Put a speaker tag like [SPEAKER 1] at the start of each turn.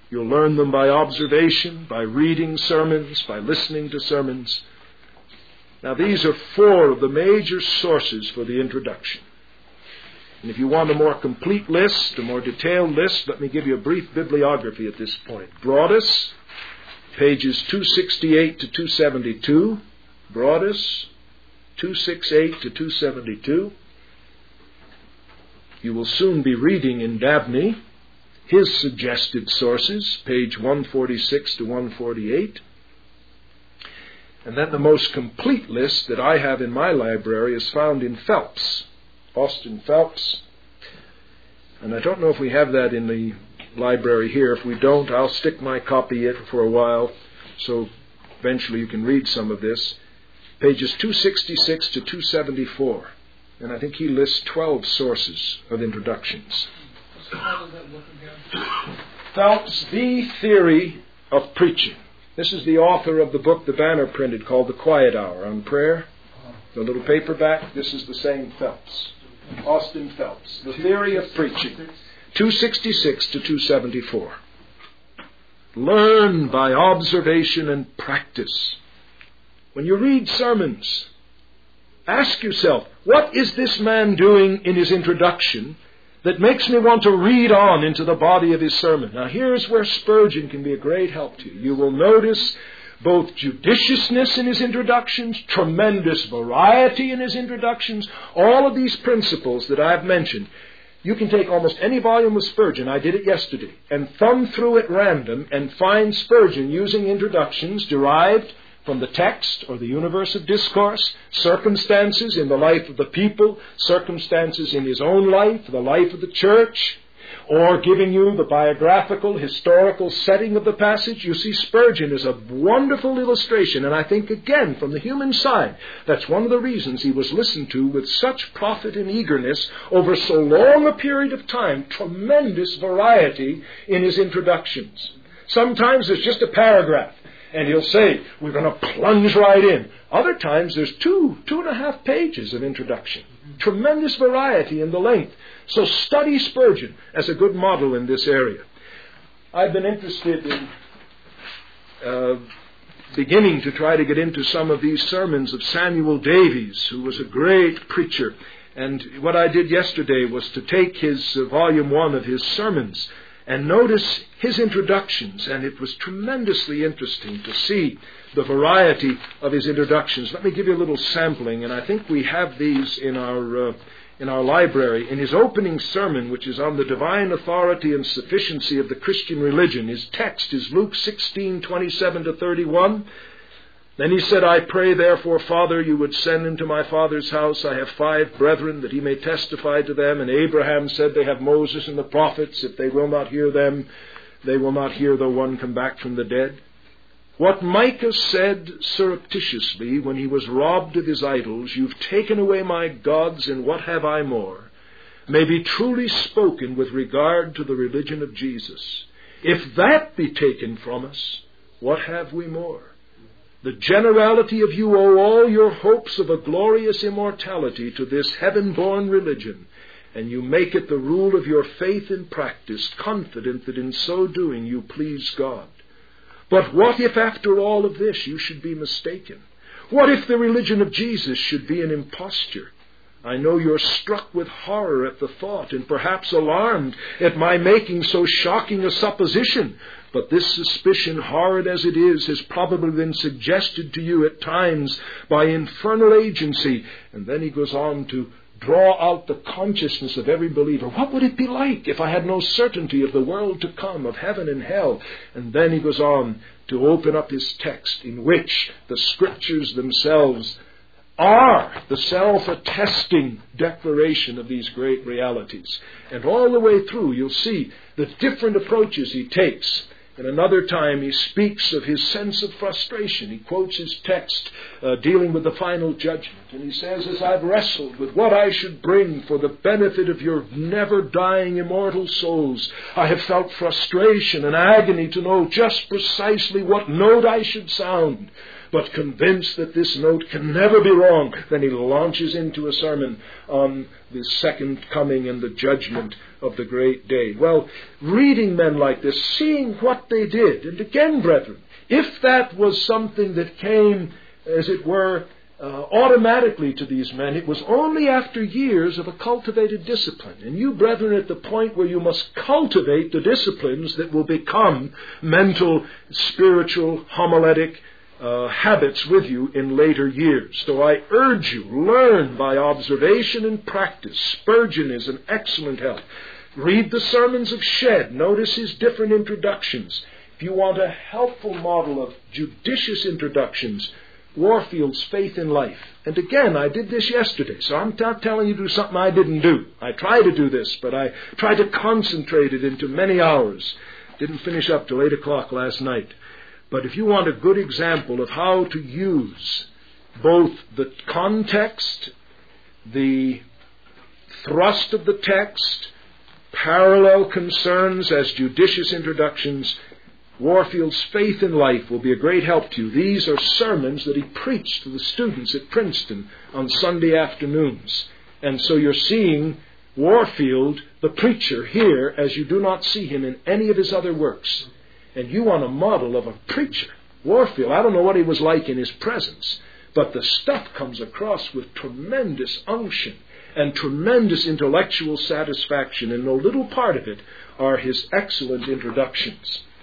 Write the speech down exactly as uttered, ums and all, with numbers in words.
[SPEAKER 1] You'll learn them by observation, by reading sermons, by listening to sermons. Now, these are four of the major sources for the introduction. And if you want a more complete list, a more detailed list, let me give you a brief bibliography at this point. Broadus, pages two sixty-eight to two seventy-two. Broadus, two sixty-eight to two seventy-two. You will soon be reading in Dabney his suggested sources, page one forty-six to one forty-eight. And then the most complete list that I have in my library is found in Phelps, Austin Phelps. And I don't know if we have that in the library here. If we don't, I'll stick my copy in for a while, so eventually you can read some of this. Pages two sixty-six to two seventy-four. And I think he lists twelve sources of introductions.
[SPEAKER 2] So how does that look again?
[SPEAKER 1] Phelps, The Theory of Preaching. This is the author of the book the Banner printed called The Quiet Hour on Prayer. The little paperback, this is the same Phelps. Austin Phelps. The Theory of Preaching. two sixty-six to two seventy-four. Learn by observation and practice. When you read sermons, ask yourself, what is this man doing in his introduction that makes me want to read on into the body of his sermon? Now, here's where Spurgeon can be a great help to you. You will notice both judiciousness in his introductions, tremendous variety in his introductions, all of these principles that I've mentioned. You can take almost any volume of Spurgeon, I did it yesterday, and thumb through at random and find Spurgeon using introductions derived from the text or the universe of discourse, circumstances in the life of the people, circumstances in his own life, the life of the church, or giving you the biographical, historical setting of the passage. You see, Spurgeon is a wonderful illustration, and I think, again, from the human side, that's one of the reasons he was listened to with such profit and eagerness over so long a period of time. Tremendous variety in his introductions. Sometimes there's just a paragraph, and he'll say, we're going to plunge right in. Other times there's two, two and a half pages of introduction. Tremendous variety in the length. So study Spurgeon as a good model in this area. I've been interested in uh, beginning to try to get into some of these sermons of Samuel Davies, who was a great preacher. And what I did yesterday was to take his uh, volume one of his sermons and notice his introductions, and it was tremendously interesting to see the variety of his introductions. Let me give you a little sampling, and I think we have these in our uh, in our library. In his opening sermon, which is on the divine authority and sufficiency of the Christian religion, his text is Luke sixteen, twenty-seven to thirty-one. Then he said, I pray, therefore, Father, you would send into my father's house. I have five brethren, that he may testify to them. And Abraham said, they have Moses and the prophets. If they will not hear them, they will not hear though one come back from the dead. What Micah said surreptitiously when he was robbed of his idols, you've taken away my gods, and what have I more, may be truly spoken with regard to the religion of Jesus. If that be taken from us, what have we more? The generality of you owe all your hopes of a glorious immortality to this heaven-born religion, and you make it the rule of your faith and practice, confident that in so doing you please God. But what if after all of this you should be mistaken? What if the religion of Jesus should be an imposture? I know you're struck with horror at the thought, and perhaps alarmed at my making so shocking a supposition. But this suspicion, horrid as it is, has probably been suggested to you at times by infernal agency. And then he goes on to draw out the consciousness of every believer. What would it be like if I had no certainty of the world to come, of heaven and hell? And then he goes on to open up his text, in which the Scriptures themselves are the self-attesting declaration of these great realities. And all the way through, you'll see the different approaches he takes. And another time he speaks of his sense of frustration. He quotes his text uh, dealing with the final judgment. And he says, as I've wrestled with what I should bring for the benefit of your never-dying immortal souls, I have felt frustration and agony to know just precisely what note I should sound. But convinced that this note can never be wrong, then he launches into a sermon on the second coming and the judgment of the great day. Well, reading men like this, seeing what they did, and again, brethren, if that was something that came, as it were, uh, automatically to these men, it was only after years of a cultivated discipline. And you, brethren, at the point where you must cultivate the disciplines that will become mental, spiritual, homiletic uh, habits with you in later years. So I urge you, learn by observation and practice. Spurgeon is an excellent help. Read the sermons of Shedd. Notice his different introductions. If you want a helpful model of judicious introductions, Warfield's Faith in Life. And again, I did this yesterday, so I'm not telling you to do something I didn't do. I try to do this, but I tried to concentrate it into many hours. Didn't finish up till eight o'clock last night. But if you want a good example of how to use both the context, the thrust of the text, parallel concerns as judicious introductions, Warfield's Faith in Life will be a great help to you. These are sermons that he preached to the students at Princeton on Sunday afternoons. And so you're seeing Warfield, the preacher, here as you do not see him in any of his other works. And you want a model of a preacher. Warfield, I don't know what he was like in his presence, but the stuff comes across with tremendous unction and tremendous intellectual satisfaction, and no little part of it are his excellent introductions.